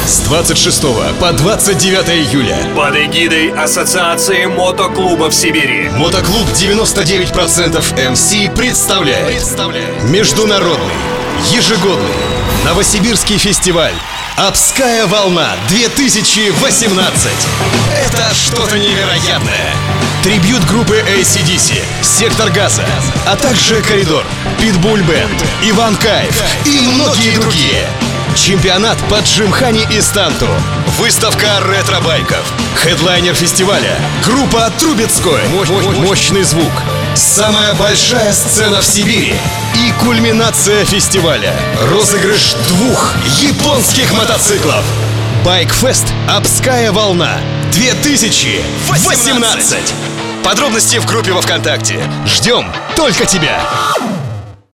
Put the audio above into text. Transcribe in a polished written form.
С 26 по 29 июля под эгидой Ассоциации мотоклубов Сибири Мотоклуб 99% МС представляет международный, ежегодный новосибирский фестиваль «Обская волна 2018». Это что-то невероятное. Трибьют группы AC/DC, Сектор Газа, а также Коридор, Питбуль Бэнд, Иван Кайф и многие другие. Чемпионат по Джимхане и станту. Выставка ретро-байков. Хедлайнер фестиваля — группа Трубецкой. Мощный звук. Самая большая сцена в Сибири. И кульминация фестиваля — розыгрыш 2 японских мотоциклов. Байкфест «Обская волна 2018». Подробности в группе во ВКонтакте. Ждем только тебя.